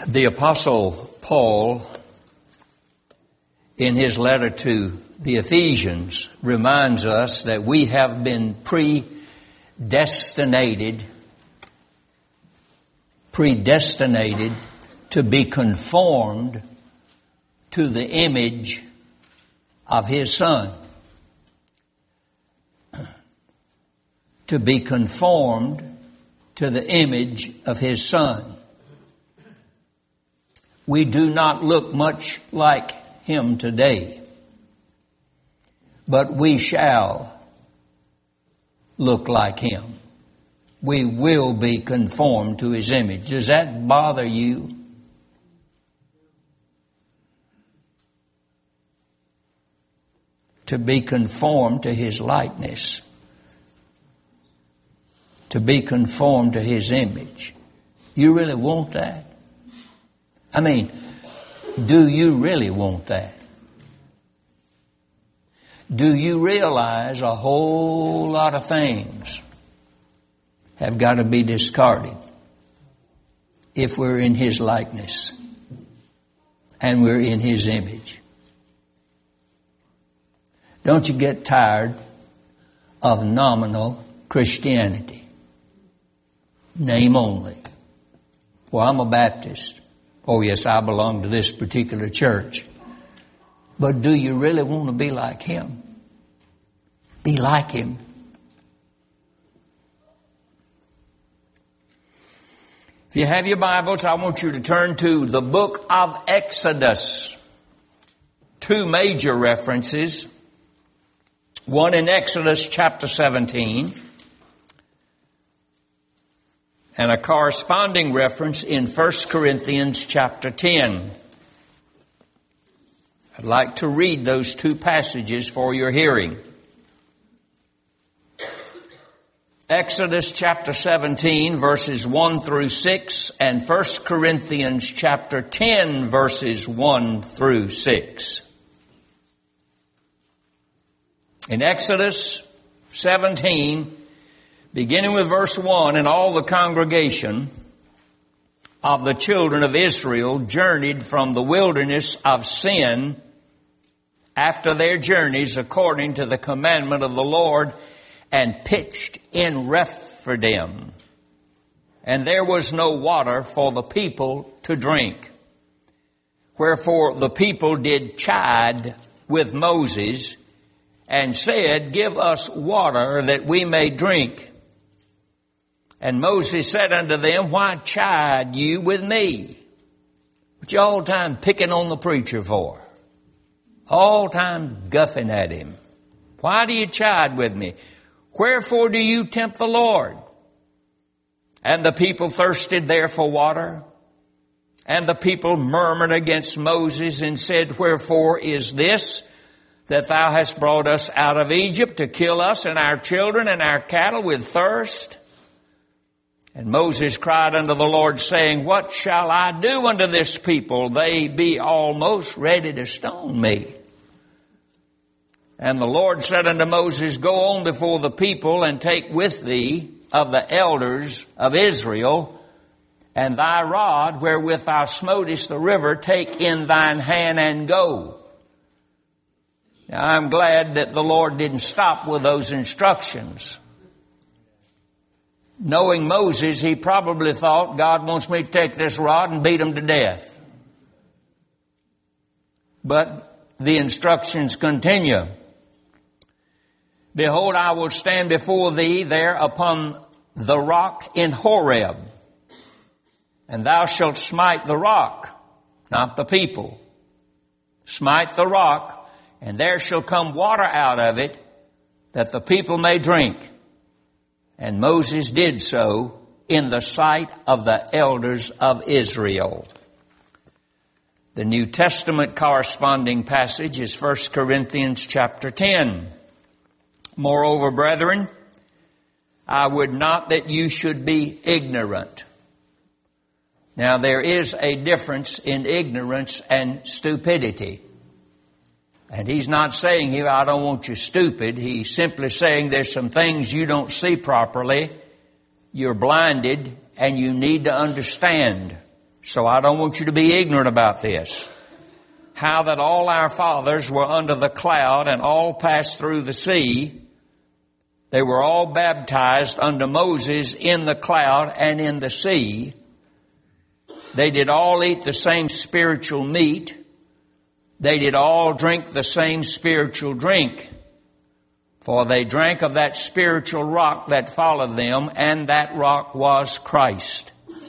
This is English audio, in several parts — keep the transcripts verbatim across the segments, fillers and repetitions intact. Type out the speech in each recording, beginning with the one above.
The Apostle Paul, in his letter to the Ephesians, reminds us that we have been predestinated, predestinated to be conformed to the image of His Son. To be conformed to the image of His Son. We do not look much like Him today, but we shall look like Him. We will be conformed to His image. Does that bother you? To be conformed to His likeness. To be conformed to His image. You really want that? I mean, do you really want that? Do you realize a whole lot of things have got to be discarded if we're in His likeness and we're in His image? Don't you get tired of nominal Christianity? Name only. Well, I'm a Baptist. Oh yes, I belong to this particular church. But do you really want to be like Him? Be like Him. If you have your Bibles, I want you to turn to the book of Exodus. Two major references. One in Exodus chapter seventeen. And a corresponding reference in First Corinthians chapter ten. I'd like to read those two passages for your hearing. Exodus chapter seventeen, verses one through six, and First Corinthians chapter ten, verses one through six. In Exodus seventeen, beginning with verse one, and all the congregation of the children of Israel journeyed from the wilderness of sin after their journeys according to the commandment of the Lord, and pitched in Rephidim. And there was no water for the people to drink. Wherefore the people did chide with Moses, and said, Give us water that we may drink. And Moses said unto them, Why chide you with me? What you all time picking on the preacher for? All time guffing at him. Why do you chide with me? Wherefore do you tempt the Lord? And the people thirsted there for water. And the people murmured against Moses and said, Wherefore is this, that thou hast brought us out of Egypt to kill us and our children and our cattle with thirst? And Moses cried unto the Lord, saying, What shall I do unto this people? They be almost ready to stone me. And the Lord said unto Moses, Go on before the people, and take with thee of the elders of Israel, and thy rod wherewith thou smotest the river, take in thine hand and go. Now I'm glad that the Lord didn't stop with those instructions. Knowing Moses, he probably thought, God wants me to take this rod and beat him to death. But the instructions continue. Behold, I will stand before thee there upon the rock in Horeb, and thou shalt smite the rock, not the people. Smite the rock, and there shall come water out of it, that the people may drink. And Moses did so in the sight of the elders of Israel. The New Testament corresponding passage is First Corinthians chapter ten. Moreover, brethren, I would not that you should be ignorant. Now, there is a difference in ignorance and stupidity. And he's not saying here, I don't want you stupid. He's simply saying there's some things you don't see properly. You're blinded and you need to understand. So I don't want you to be ignorant about this. How that all our fathers were under the cloud and all passed through the sea. They were all baptized under Moses in the cloud and in the sea. They did all eat the same spiritual meat. They did all drink the same spiritual drink. For they drank of that spiritual rock that followed them, and that rock was Christ.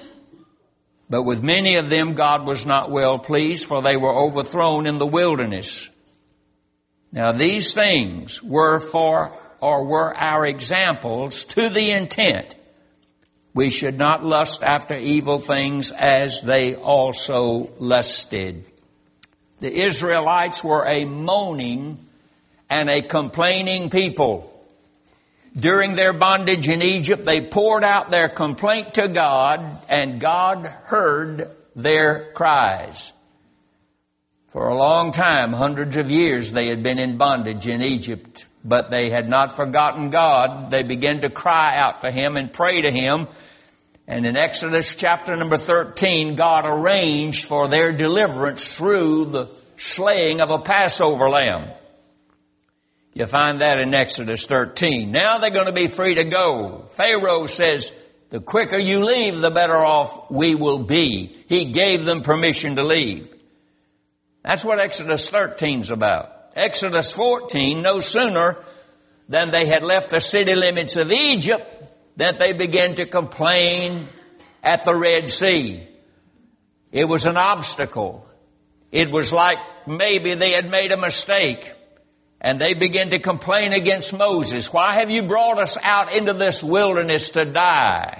But with many of them God was not well pleased, for they were overthrown in the wilderness. Now these things were for, or were our examples, to the intent we should not lust after evil things as they also lusted. The Israelites were a moaning and a complaining people. During their bondage in Egypt, they poured out their complaint to God, and God heard their cries. For a long time, hundreds of years, they had been in bondage in Egypt, but they had not forgotten God. They began to cry out to Him and pray to Him. And in Exodus chapter number thirteen, God arranged for their deliverance through the slaying of a Passover lamb. You find that in Exodus thirteen. Now they're going to be free to go. Pharaoh says, the quicker you leave, the better off we will be. He gave them permission to leave. That's what Exodus thirteen is about. Exodus fourteen, no sooner than they had left the city limits of Egypt, that they began to complain at the Red Sea. It was an obstacle. It was like maybe they had made a mistake. And they began to complain against Moses. Why have you brought us out into this wilderness to die?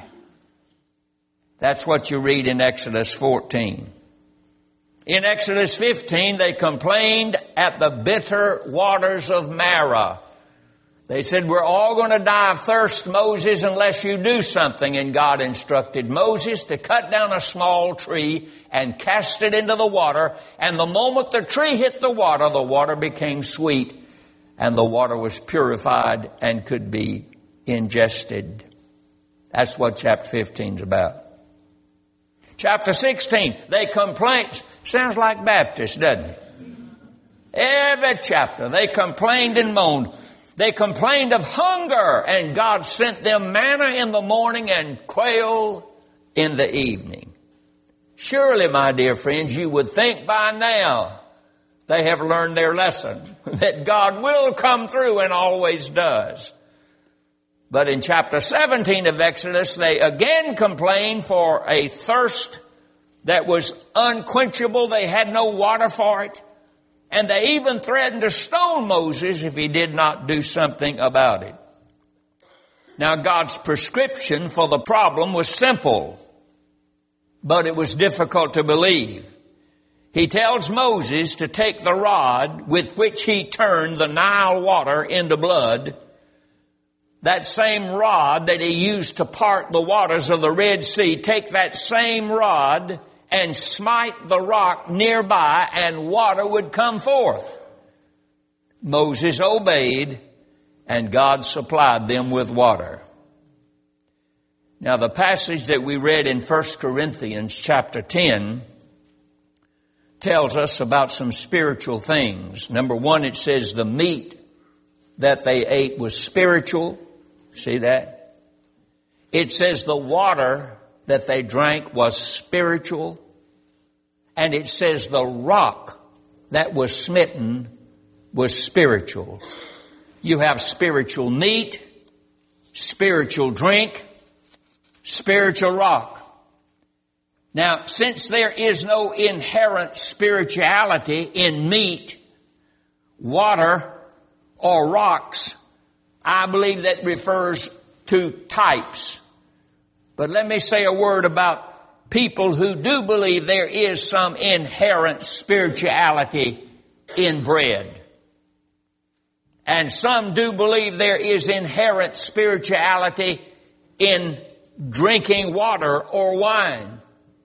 That's what you read in Exodus fourteen. In Exodus fifteen, they complained at the bitter waters of Marah. They said, we're all going to die of thirst, Moses, unless you do something. And God instructed Moses to cut down a small tree and cast it into the water. And the moment the tree hit the water, the water became sweet. And the water was purified and could be ingested. That's what chapter fifteen is about. Chapter sixteen, they complained. Sounds like Baptist, doesn't it? Every chapter, they complained and moaned. They complained of hunger, and God sent them manna in the morning and quail in the evening. Surely, my dear friends, you would think by now they have learned their lesson, that God will come through and always does. But in chapter seventeen of Exodus, they again complained for a thirst that was unquenchable. They had no water for it. And they even threatened to stone Moses if he did not do something about it. Now, God's prescription for the problem was simple, but it was difficult to believe. He tells Moses to take the rod with which he turned the Nile water into blood, that same rod that he used to part the waters of the Red Sea, take that same rod and smite the rock nearby, and water would come forth. Moses obeyed, and God supplied them with water. Now, the passage that we read in First Corinthians chapter ten tells us about some spiritual things. Number one, it says the meat that they ate was spiritual. See that? It says the water that they drank was spiritual. And it says the rock that was smitten was spiritual. You have spiritual meat, spiritual drink, spiritual rock. Now, since there is no inherent spirituality in meat, water, or rocks, I believe that refers to types. But let me say a word about people who do believe there is some inherent spirituality in bread. And some do believe there is inherent spirituality in drinking water or wine.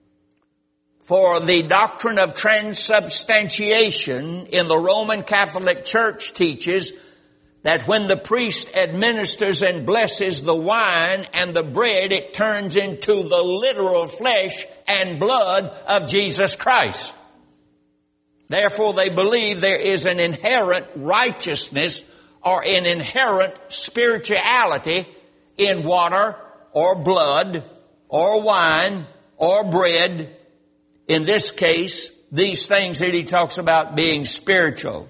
For the doctrine of transubstantiation in the Roman Catholic Church teaches that when the priest administers and blesses the wine and the bread, it turns into the literal flesh and blood of Jesus Christ. Therefore, they believe there is an inherent righteousness or an inherent spirituality in water or blood or wine or bread. In this case, these things that he talks about being spiritual.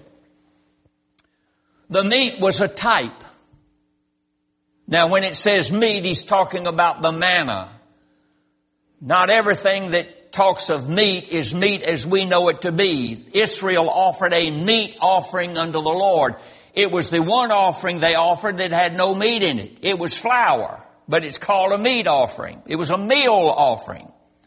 The meat was a type. Now, when it says meat, he's talking about the manna. Not everything that talks of meat is meat as we know it to be. Israel offered a meat offering unto the Lord. It was the one offering they offered that had no meat in it. It was flour, but it's called a meat offering. It was a meal offering.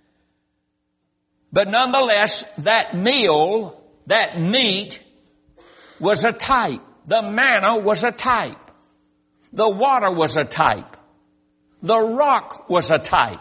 But nonetheless, that meal, that meat, was a type. The manna was a type. The water was a type. The rock was a type.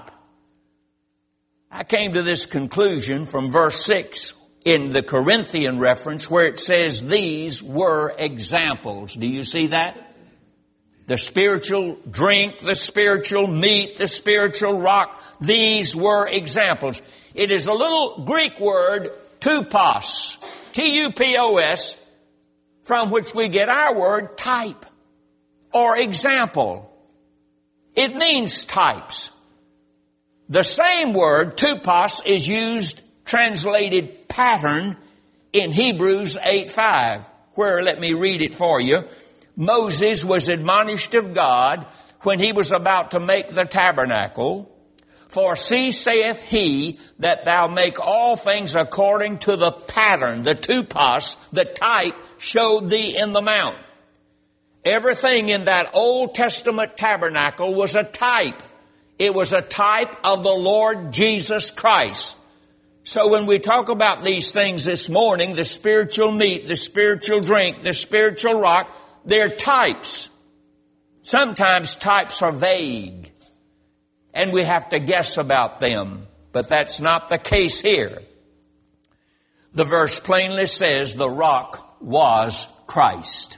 I came to this conclusion from verse six in the Corinthian reference where it says these were examples. Do you see that? The spiritual drink, the spiritual meat, the spiritual rock, these were examples. It is a little Greek word, tupos, T U P O S, from which we get our word type or example. It means types. The same word, tupos, is used, translated pattern, in Hebrews eight five, where, let me read it for you. Moses was admonished of God when he was about to make the tabernacle. For see, saith he, that thou make all things according to the pattern, the tupos, the type, showed thee in the mount. Everything in that Old Testament tabernacle was a type. It was a type of the Lord Jesus Christ. So when we talk about these things this morning, the spiritual meat, the spiritual drink, the spiritual rock, they're types. Sometimes types are vague, and we have to guess about them. But that's not the case here. The verse plainly says the rock was Christ.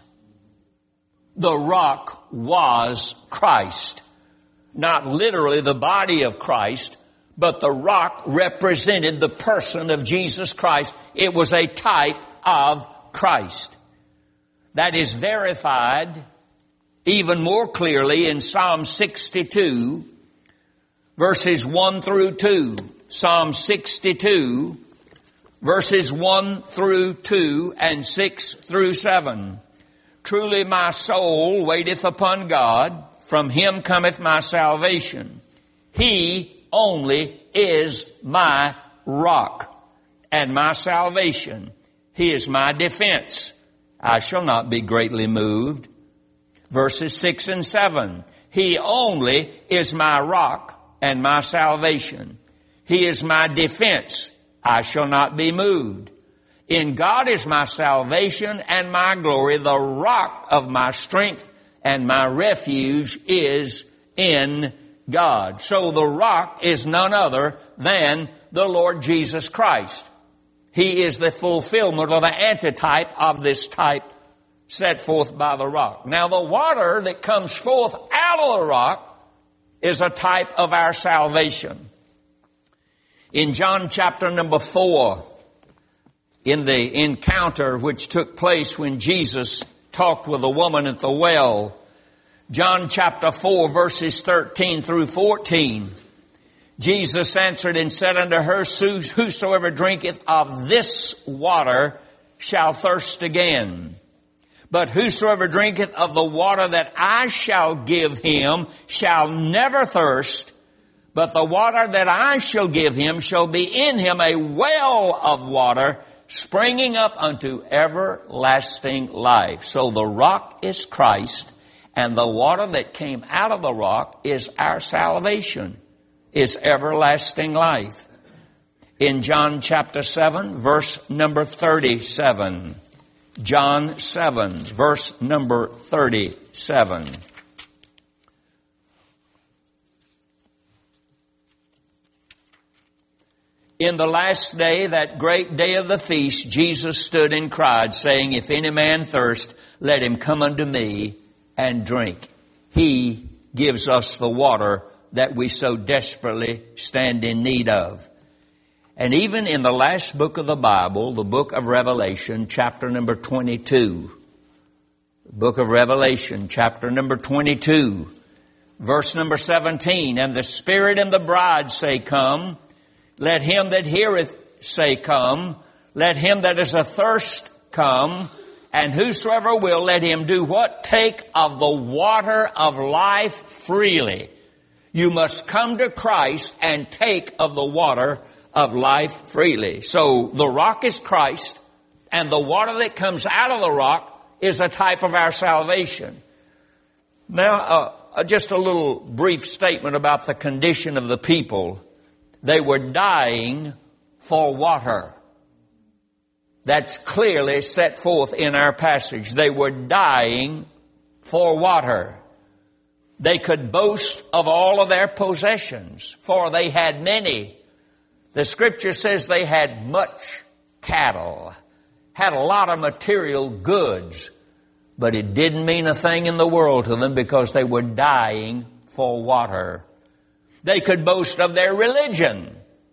The rock was Christ. Not literally the body of Christ, but the rock represented the person of Jesus Christ. It was a type of Christ. That is verified even more clearly in Psalm sixty-two, verses one through two. Psalm sixty-two, verses one through two and six through seven. Truly my soul waiteth upon God. From him cometh my salvation. He only is my rock and my salvation. He is my defense. I shall not be greatly moved. Verses six and seven. He only is my rock and my salvation. He is my defense. I shall not be moved. In God is my salvation and my glory, the rock of my strength, and my refuge is in God. So the rock is none other than the Lord Jesus Christ. He is the fulfillment or the antitype of this type set forth by the rock. Now the water that comes forth out of the rock is a type of our salvation. In John chapter number four, in the encounter which took place when Jesus talked with a woman at the well, John chapter four, verses thirteen through fourteen, Jesus answered and said unto her, Whosoever drinketh of this water shall thirst again. But whosoever drinketh of the water that I shall give him shall never thirst, but the water that I shall give him shall be in him a well of water springing up unto everlasting life. So the rock is Christ, and the water that came out of the rock is our salvation, is everlasting life. In John chapter seven, verse number thirty-seven. John seven, verse number thirty-seven. In the last day, that great day of the feast, Jesus stood and cried, saying, if any man thirst, let him come unto me and drink. He gives us the water that we so desperately stand in need of. And even in the last book of the Bible, the book of Revelation, chapter number twenty-two, book of Revelation, chapter number twenty-two, verse number seventeen, and the Spirit and the bride say, come. Let him that heareth say, come. Let him that is athirst come. And whosoever will, let him do what? Take of the water of life freely. You must come to Christ and take of the water of life freely. So the rock is Christ, and the water that comes out of the rock is a type of our salvation. Now, uh, just a little brief statement about the condition of the people. They were dying for water. That's clearly set forth in our passage. They were dying for water. They could boast of all of their possessions, for they had many. The Scripture says they had much cattle, had a lot of material goods, but it didn't mean a thing in the world to them because they were dying for water. They could boast of their religion.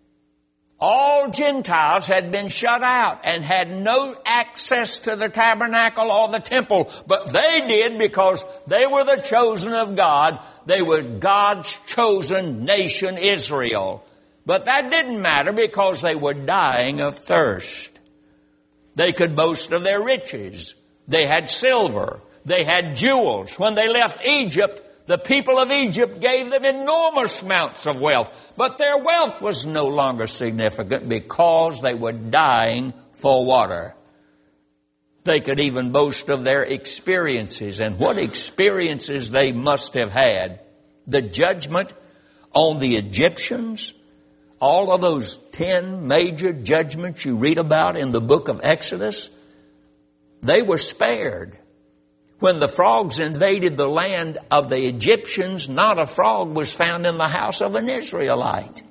All Gentiles had been shut out and had no access to the tabernacle or the temple, but they did because they were the chosen of God. They were God's chosen nation, Israel. But that didn't matter because they were dying of thirst. They could boast of their riches. They had silver. They had jewels. When they left Egypt, the people of Egypt gave them enormous amounts of wealth. But their wealth was no longer significant because they were dying for water. They could even boast of their experiences, and what experiences they must have had. The judgment on the Egyptians, all of those ten major judgments you read about in the book of Exodus, they were spared. When the frogs invaded the land of the Egyptians, not a frog was found in the house of an Israelite.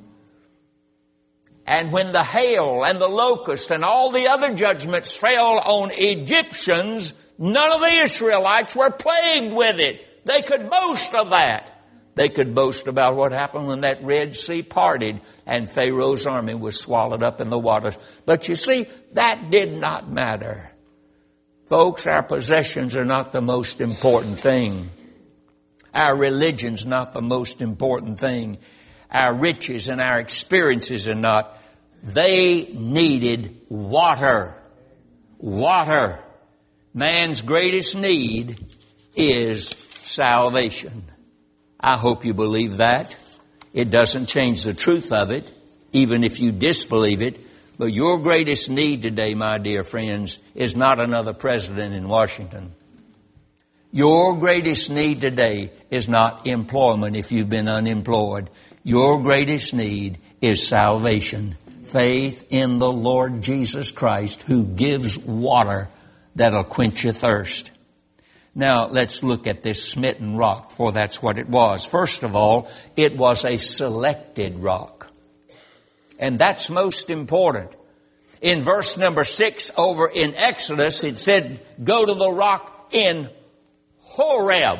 And when the hail and the locust and all the other judgments fell on Egyptians, none of the Israelites were plagued with it. They could boast of that. They could boast about what happened when that Red Sea parted and Pharaoh's army was swallowed up in the waters. But you see, that did not matter. Folks, our possessions are not the most important thing. Our religion's not the most important thing. Our riches and our experiences are not. They needed water. Water. Man's greatest need is salvation. I hope you believe that. It doesn't change the truth of it, even if you disbelieve it. But your greatest need today, my dear friends, is not another president in Washington. Your greatest need today is not employment if you've been unemployed. Your greatest need is salvation. Faith in the Lord Jesus Christ, who gives water that'll quench your thirst. Now, let's look at this smitten rock, for that's what it was. First of all, it was a selected rock. And that's most important. In verse number six over in Exodus, it said, go to the rock in Horeb.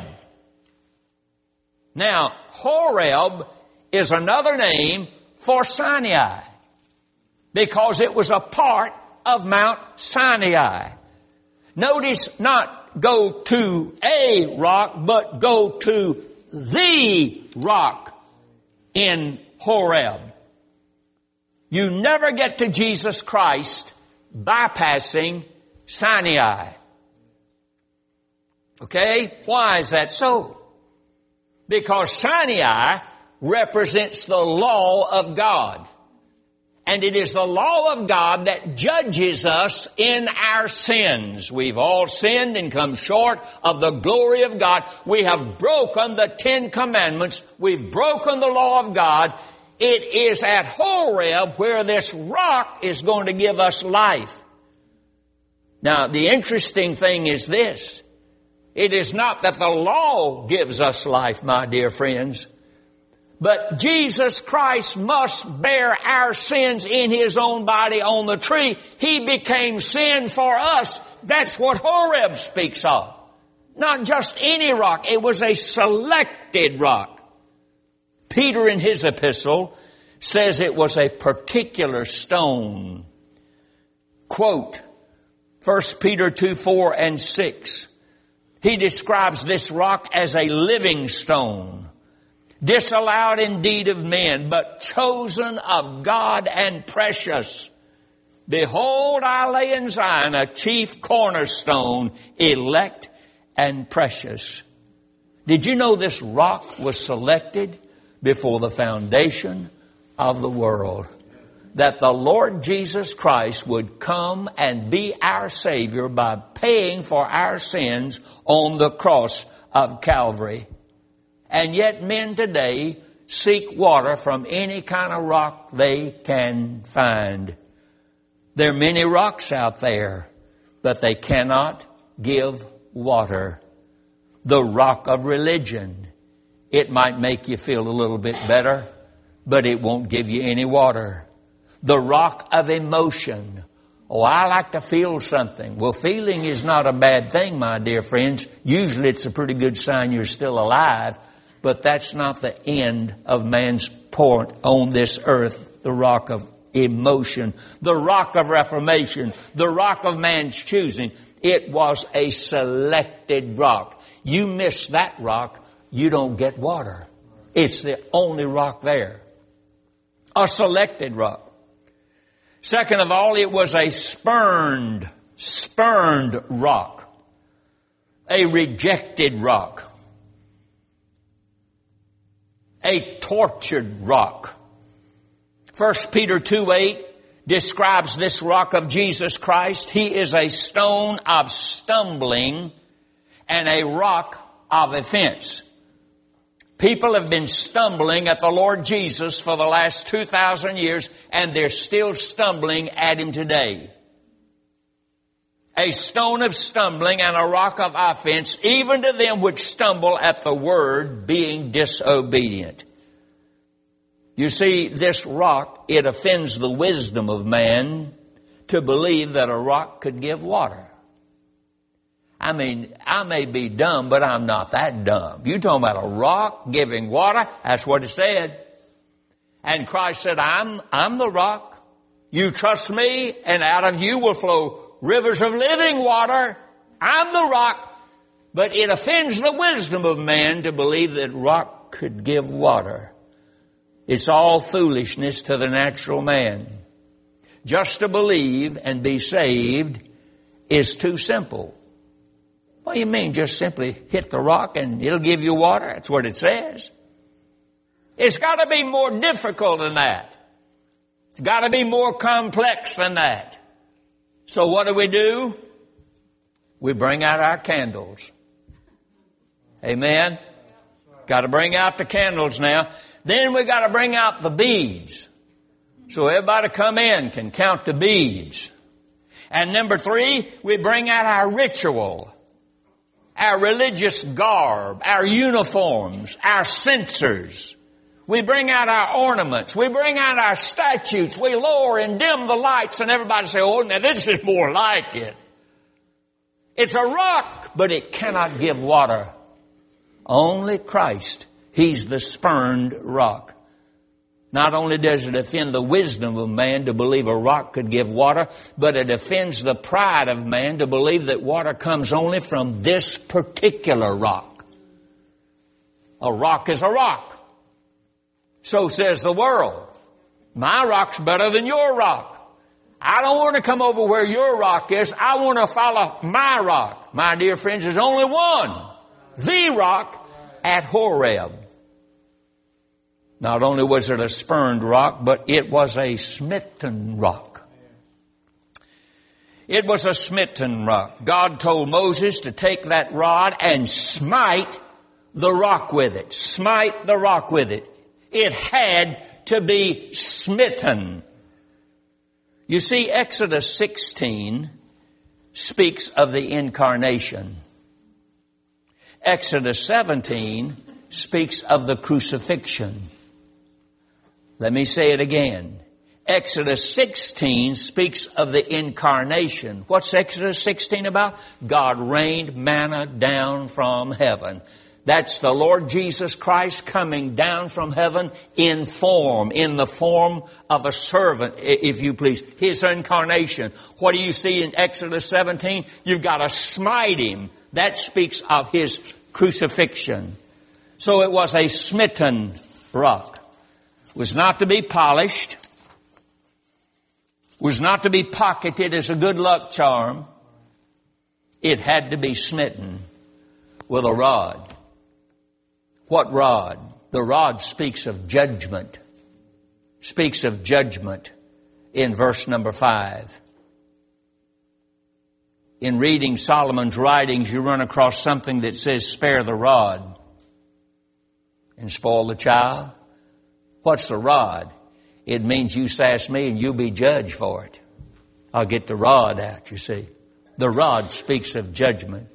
Now, Horeb is another name for Sinai, because it was a part of Mount Sinai. Notice not go to a rock, but go to the rock in Horeb. You never get to Jesus Christ bypassing Sinai. Okay? Why is that so? Because Sinai represents the law of God. And it is the law of God that judges us in our sins. We've all sinned and come short of the glory of God. We have broken the Ten Commandments. We've broken the law of God. It is at Horeb where this rock is going to give us life. Now, the interesting thing is this. It is not that the law gives us life, my dear friends. But Jesus Christ must bear our sins in His own body on the tree. He became sin for us. That's what Horeb speaks of. Not just any rock. It was a selected rock. Peter in his epistle says it was a particular stone. Quote, First Peter two, four and six. He describes this rock as a living stone, disallowed indeed of men, but chosen of God and precious. Behold, I lay in Zion a chief cornerstone, elect and precious. Did you know this rock was selected before the foundation of the world? That the Lord Jesus Christ would come and be our Savior by paying for our sins on the cross of Calvary. And yet men today seek water from any kind of rock they can find. There are many rocks out there, but they cannot give water. The rock of religion. It might make you feel a little bit better, but it won't give you any water. The rock of emotion. Oh, I like to feel something. Well, feeling is not a bad thing, my dear friends. Usually it's a pretty good sign you're still alive, but that's not the end of man's point on this earth, the rock of emotion, the rock of reformation, the rock of man's choosing. It was a selected rock. You miss that rock, you don't get water. It's the only rock there. A selected rock. Second of all, it was a spurned, spurned rock. A rejected rock. A tortured rock. First Peter two eight describes this rock of Jesus Christ. He is a stone of stumbling and a rock of offense. People have been stumbling at the Lord Jesus for the last two thousand years, and they're still stumbling at Him today. A stone of stumbling and a rock of offense, even to them which stumble at the word, being disobedient. You see, this rock, it offends the wisdom of man to believe that a rock could give water. I mean, I may be dumb, but I'm not that dumb. You talking about a rock giving water? That's what it said. And Christ said, I'm, I'm the rock. You trust me, and out of you will flow rivers of living water. I'm the rock. But it offends the wisdom of man to believe that rock could give water. It's all foolishness to the natural man. Just to believe and be saved is too simple. What do you mean, just simply hit the rock and it'll give you water? That's what it says. It's got to be more difficult than that. It's got to be more complex than that. So what do we do? We bring out our candles. Amen? Got to bring out the candles now. Then we got to bring out the beads. So everybody come in can count the beads. And number three, we bring out our ritual. Our religious garb, our uniforms, our censers. We bring out our ornaments. We bring out our statutes. We lower and dim the lights, and everybody say, oh, now this is more like it. It's a rock, but it cannot give water. Only Christ. He's the spurned rock. Not only does it offend the wisdom of man to believe a rock could give water, but it offends the pride of man to believe that water comes only from this particular rock. A rock is a rock. So says the world. My rock's better than your rock. I don't want to come over where your rock is. I want to follow my rock. My dear friends, there's only one. The rock at Horeb. Not only was it a spurned rock, but it was a smitten rock. It was a smitten rock. God told Moses to take that rod and smite the rock with it. Smite the rock with it. It had to be smitten. You see, Exodus sixteen speaks of the incarnation. Exodus seventeen speaks of the crucifixion. Let me say it again. Exodus sixteen speaks of the incarnation. What's Exodus sixteen about? God rained manna down from heaven. That's the Lord Jesus Christ coming down from heaven in form, in the form of a servant, if you please. His incarnation. What do you see in Exodus seventeen? You've got to smite him. That speaks of his crucifixion. So it was a smitten rock. It was not to be polished. Was not to be pocketed as a good luck charm. It had to be smitten with a rod. What rod? The rod speaks of judgment. Speaks of judgment in verse number five. In reading Solomon's writings, you run across something that says, spare the rod and spoil the child. What's the rod? It means you sass me and you'll be judged for it. I'll get the rod out, you see. The rod speaks of judgment.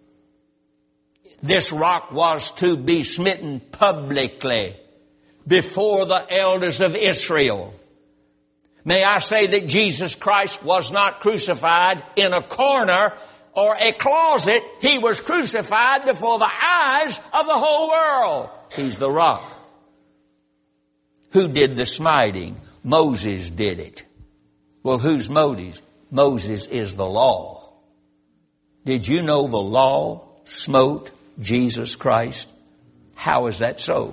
This rock was to be smitten publicly before the elders of Israel. May I say that Jesus Christ was not crucified in a corner or a closet. He was crucified before the eyes of the whole world. He's the rock. Who did the smiting? Moses did it. Well, whose Moses? Moses is the law. Did you know the law smote Jesus Christ? How is that so?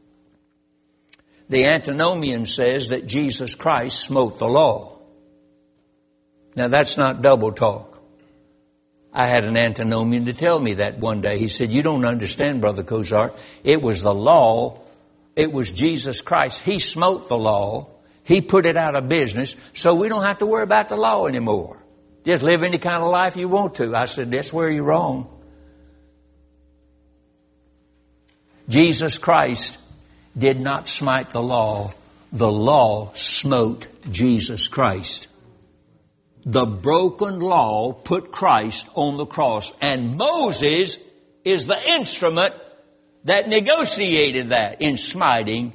The antinomian says that Jesus Christ smote the law. Now that's not double talk. I had an antinomian to tell me that one day. He said, you don't understand, Brother Cozart. It was the law. It was Jesus Christ. He smote the law. He put it out of business, so we don't have to worry about the law anymore. Just live any kind of life you want to. I said, that's where you're wrong. Jesus Christ did not smite the law. The law smote Jesus Christ. The broken law put Christ on the cross. And Moses is the instrument that negotiated that in smiting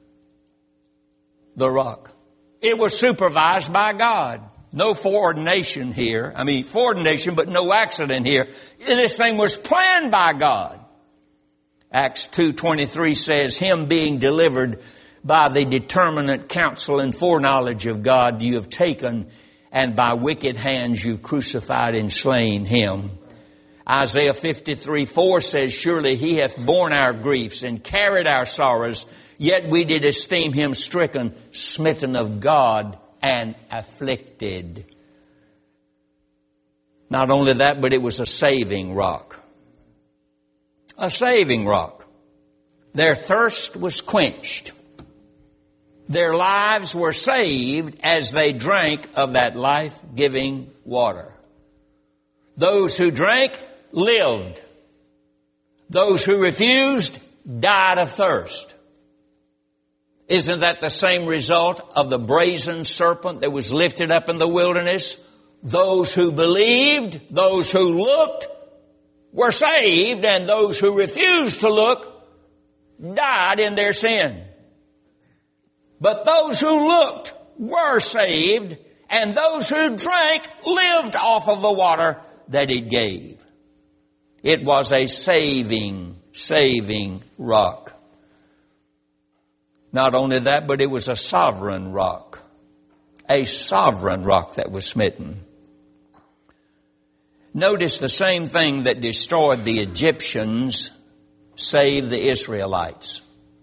the rock. It was supervised by God. No foreordination here. I mean, foreordination, but no accident here. This thing was planned by God. Acts two twenty-three says, him being delivered by the determinate counsel and foreknowledge of God you have taken, and by wicked hands you've crucified and slain him. Isaiah fifty-three four says, surely he hath borne our griefs and carried our sorrows, yet we did esteem him stricken, smitten of God, and afflicted. Not only that, but it was a saving rock. A saving rock. Their thirst was quenched. Their lives were saved as they drank of that life-giving water. Those who drank lived. Those who refused died of thirst. Isn't that the same result of the brazen serpent that was lifted up in the wilderness? Those who believed, those who looked, were saved, and those who refused to look died in their sin. But those who looked were saved, and those who drank lived off of the water that it gave. It was a saving, saving rock. Not only that, but it was a sovereign rock. A sovereign rock that was smitten. Notice the same thing that destroyed the Egyptians saved the Israelites.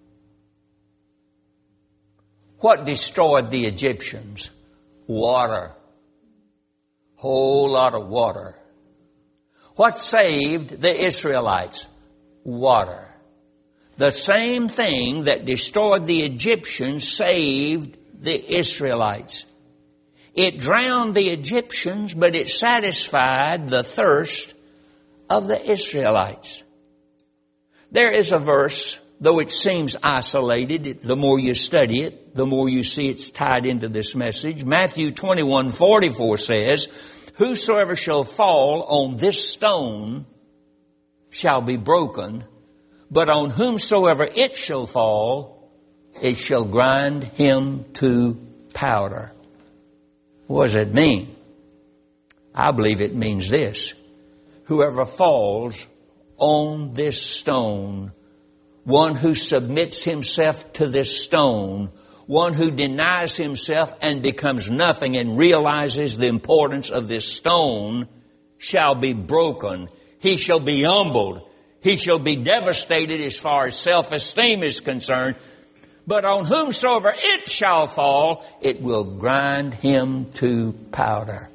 What destroyed the Egyptians? Water. Whole lot of water. What saved the Israelites? Water. The same thing that destroyed the Egyptians saved the Israelites. It drowned the Egyptians, but it satisfied the thirst of the Israelites. There is a verse, though it seems isolated, the more you study it, the more you see it's tied into this message. Matthew twenty-one forty-four says, whosoever shall fall on this stone shall be broken, but on whomsoever it shall fall it shall grind him to powder. What does it mean? I believe it means this. Whoever falls on this stone, one who submits himself to this stone, one who denies himself and becomes nothing and realizes the importance of this stone, shall be broken. He shall be humbled. He shall be devastated as far as self-esteem is concerned. But on whomsoever it shall fall, it will grind him to powder.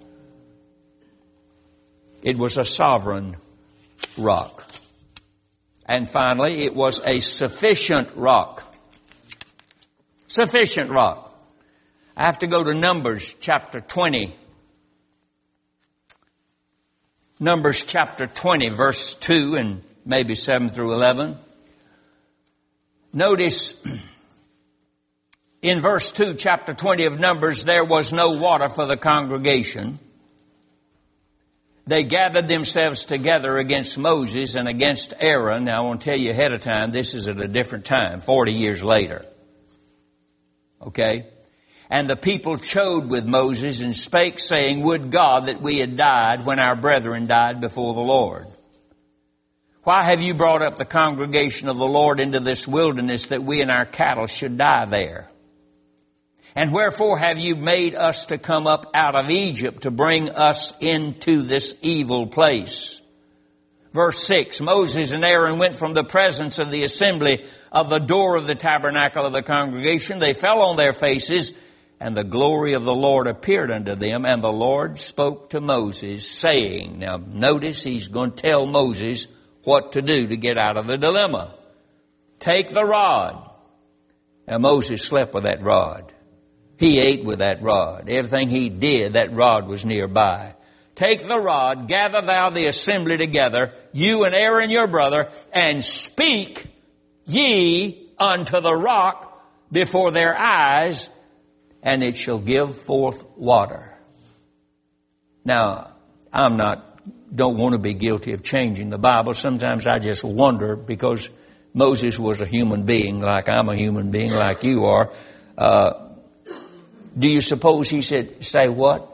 It was a sovereign rock. And finally, it was a sufficient rock. Sufficient rock. I have to go to Numbers chapter twenty. Numbers chapter twenty, verse two and maybe seven through eleven. Notice in verse two, chapter twenty of Numbers, there was no water for the congregation. They gathered themselves together against Moses and against Aaron. Now, I want to tell you ahead of time, this is at a different time, forty years later. Okay? And the people chode with Moses and spake, saying, Would God that we had died when our brethren died before the Lord. Why have you brought up the congregation of the Lord into this wilderness, that we and our cattle should die there? And wherefore have you made us to come up out of Egypt to bring us into this evil place? Verse six, Moses and Aaron went from the presence of the assembly of the door of the tabernacle of the congregation. They fell on their faces, and the glory of the Lord appeared unto them. And the Lord spoke to Moses, saying, now notice he's going to tell Moses what to do to get out of the dilemma. Take the rod. Now Moses slept with that rod. He ate with that rod. Everything he did, that rod was nearby. Take the rod, gather thou the assembly together, you and Aaron your brother, and speak ye unto the rock before their eyes, and it shall give forth water. Now, I'm not, don't want to be guilty of changing the Bible. Sometimes I just wonder, because Moses was a human being like I'm a human being like you are. Uh, Do you suppose he said, say what?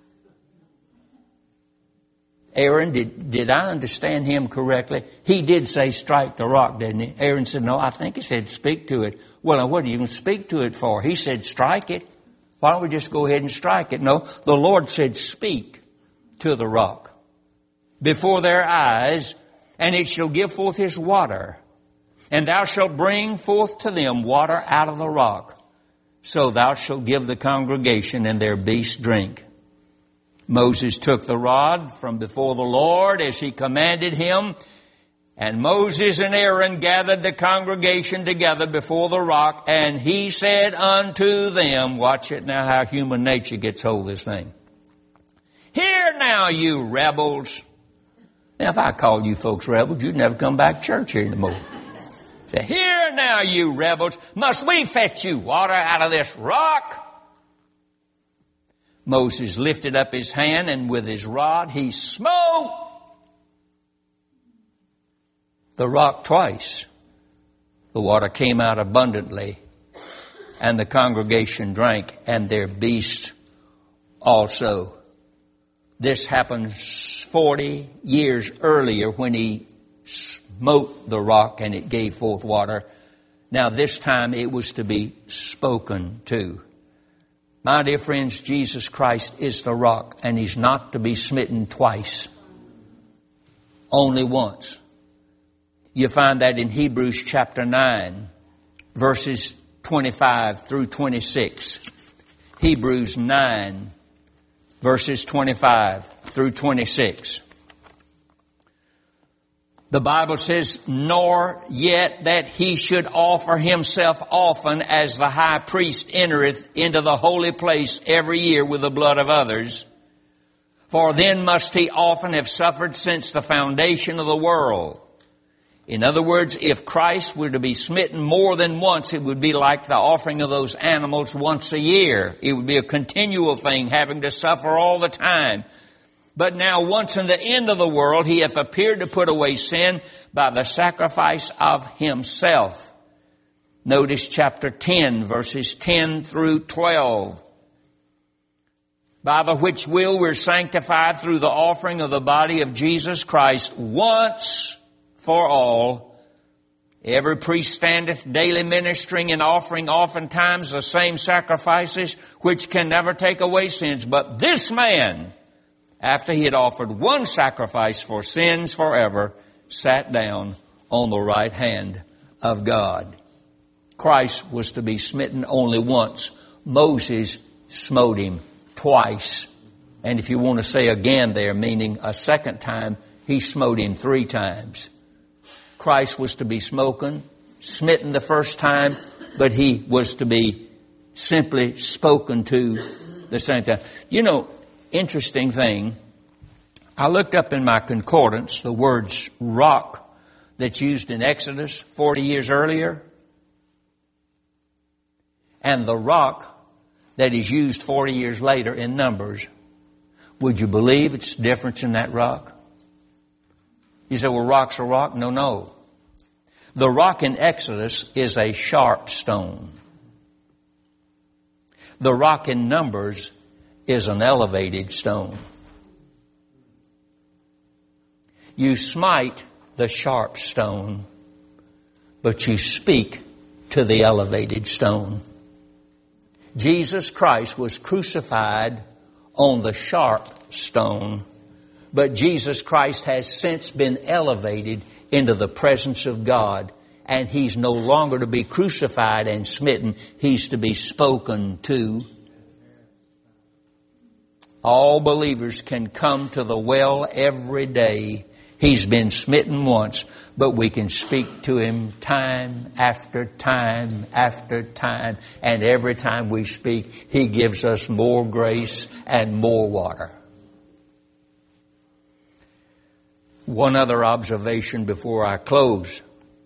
Aaron, did, did I understand him correctly? He did say strike the rock, didn't he? Aaron said, no, I think he said speak to it. Well, what are you going to speak to it for? He said strike it. Why don't we just go ahead and strike it? No, the Lord said speak to the rock before their eyes, and it shall give forth his water. And thou shalt bring forth to them water out of the rock. So thou shalt give the congregation and their beasts drink. Moses took the rod from before the Lord as he commanded him. And Moses and Aaron gathered the congregation together before the rock. And he said unto them, watch it now how human nature gets hold of this thing. Hear now, you rebels. Now, if I called you folks rebels, you'd never come back to church here anymore. Say, hear now, you rebels, must we fetch you water out of this rock? Moses lifted up his hand, and with his rod he smote the rock twice. The water came out abundantly, and the congregation drank, and their beasts also. This happened forty years earlier when he smote the rock and it gave forth water. Now this time it was to be spoken to. My dear friends, Jesus Christ is the rock, and he's not to be smitten twice. Only once. You find that in Hebrews chapter nine, verses twenty-five through twenty-six. Hebrews nine, verses twenty-five through twenty-six. The Bible says, nor yet that he should offer himself often, as the high priest entereth into the holy place every year with the blood of others. For then must he often have suffered since the foundation of the world. In other words, if Christ were to be smitten more than once, it would be like the offering of those animals once a year. It would be a continual thing, having to suffer all the time. But now once in the end of the world, he hath appeared to put away sin by the sacrifice of himself. Notice chapter ten, verses ten through twelve. By the which will we're sanctified through the offering of the body of Jesus Christ once for all. Every priest standeth daily ministering and offering oftentimes the same sacrifices which can never take away sins. But this man, after he had offered one sacrifice for sins forever, sat down on the right hand of God. Christ was to be smitten only once. Moses smote him twice. And if you want to say again there, meaning a second time, he smote him three times. Christ was to be smoken, smitten the first time, but he was to be simply spoken to the same time. You know, interesting thing, I looked up in my concordance the words rock that's used in Exodus forty years earlier, and the rock that is used forty years later in Numbers. Would you believe it's difference in that rock? You say, well, rock's a rock. No, no. The rock in Exodus is a sharp stone. The rock in Numbers is an elevated stone. You smite the sharp stone, but you speak to the elevated stone. Jesus Christ was crucified on the sharp stone, but Jesus Christ has since been elevated into the presence of God, and He's no longer to be crucified and smitten. He's to be spoken to. All believers can come to the well every day. He's been smitten once, but we can speak to Him time after time after time. And every time we speak, He gives us more grace and more water. One other observation before I close.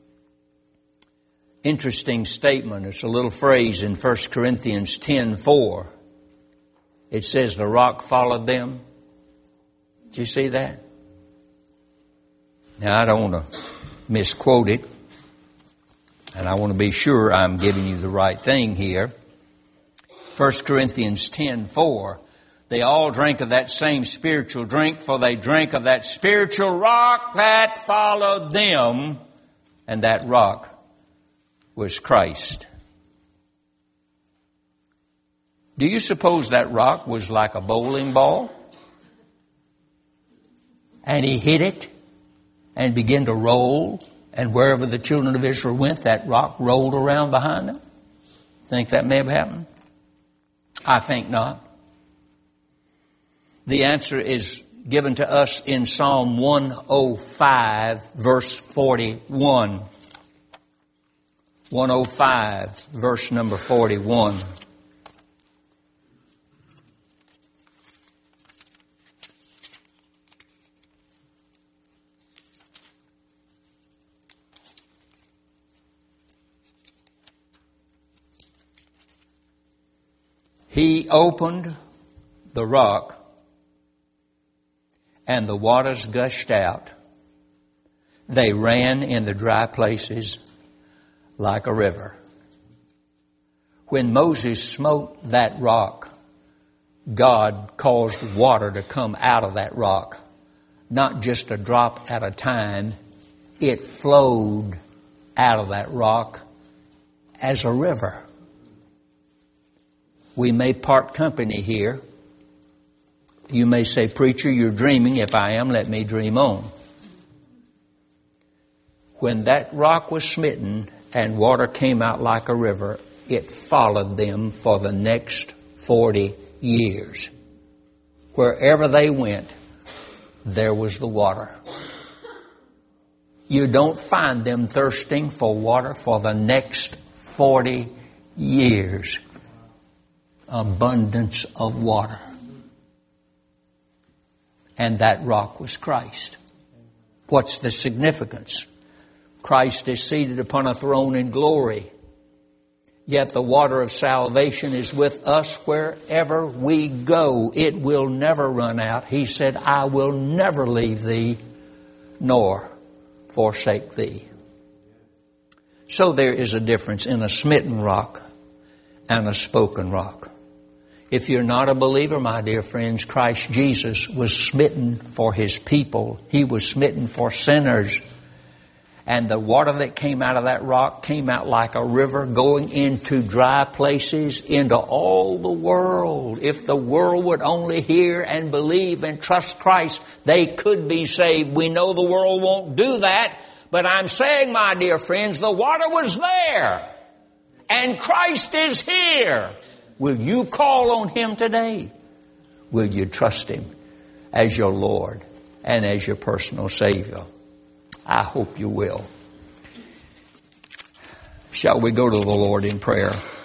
Interesting statement. It's a little phrase in First Corinthians ten four. It says the rock followed them. Did you see that? Now, I don't want to misquote it, and I want to be sure I'm giving you the right thing here. First Corinthians ten four, they all drank of that same spiritual drink, for they drank of that spiritual rock that followed them, and that rock was Christ. Do you suppose that rock was like a bowling ball? And he hit it and began to roll, and wherever the children of Israel went, that rock rolled around behind them? Think that may have happened? I think not. The answer is given to us in Psalm one oh five, verse forty-one. one oh five, verse number forty-one. He opened the rock, and the waters gushed out. They ran in the dry places like a river. When Moses smote that rock, God caused water to come out of that rock. Not just a drop at a time. It flowed out of that rock as a river. We may part company here. You may say, preacher, you're dreaming. If I am, let me dream on. When that rock was smitten and water came out like a river, it followed them for the next forty years. Wherever they went, there was the water. You don't find them thirsting for water for the next forty years. Abundance of water. And that rock was Christ. What's the significance? Christ is seated upon a throne in glory. Yet the water of salvation is with us wherever we go. It will never run out. He said, I will never leave thee nor forsake thee. So there is a difference in a smitten rock and a spoken rock. If you're not a believer, my dear friends, Christ Jesus was smitten for His people. He was smitten for sinners. And the water that came out of that rock came out like a river going into dry places, into all the world. If the world would only hear and believe and trust Christ, they could be saved. We know the world won't do that, but I'm saying, my dear friends, the water was there, and Christ is here. Will you call on Him today? Will you trust Him as your Lord and as your personal Savior? I hope you will. Shall we go to the Lord in prayer?